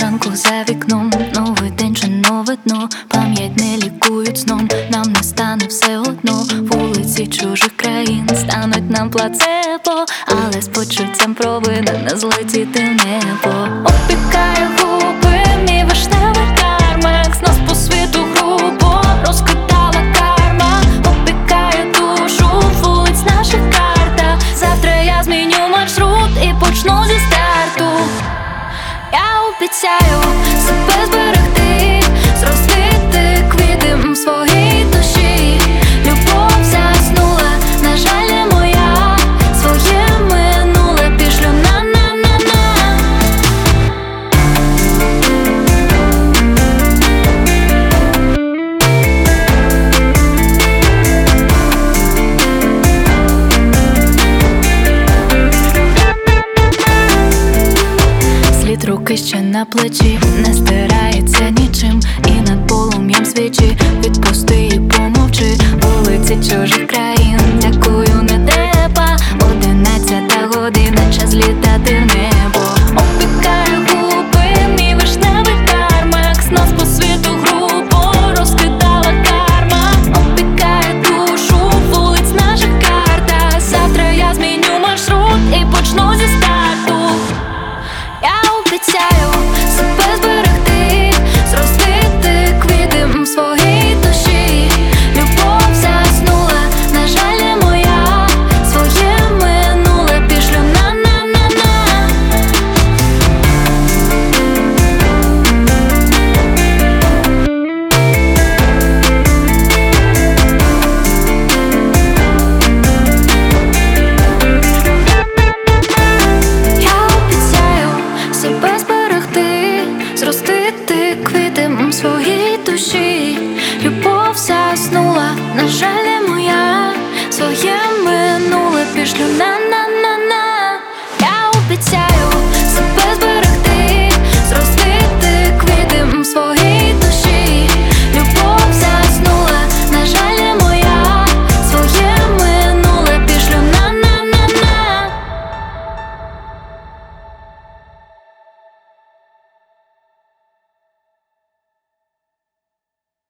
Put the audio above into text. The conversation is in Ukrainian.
зранку за вікном, новий день чи нове дно. Пам'ять не лікують сном, нам не стане все одно. Вулиці чужих країн стануть нам плацебо, але з почуттям провини не злетіти в небо. Опікає губи, мій вишневий кармекс, нас по світу грубо розкидала карма. Опікає душу, вулиць наших карта. Завтра я зміню маршрут і почну зі старту. Я обіцяю себе зберегти, зростити квіти в своїй душі. Любов заснула, на жаль, не моя. Своє минуле пішлю на-на-на-на. Слід руки ще на плечі, не стирається нічим. І над полум'ям свічі відпусти і помовчи. Вулиці чужих країн, дякую, не треба. 11 година, час літати в небо. Опікає губи, мій вишневий кармекс, нас по світу грубо розкидала карма. Опікає душу, вулиць наших карта. Завтра я зміню маршрут і почну зі старту. Я обіцяю себе зберегти, зростити квіти в своїй душі. Любов заснула, на жаль, не моя. Своє минуле пішлю на-на-на-на. Я обіцяю себе зберегти, зростити квіти в своїй душі. Любов заснула, на жаль, не моя. Своє минуле пішлю на-на-на-на. Я обіцяю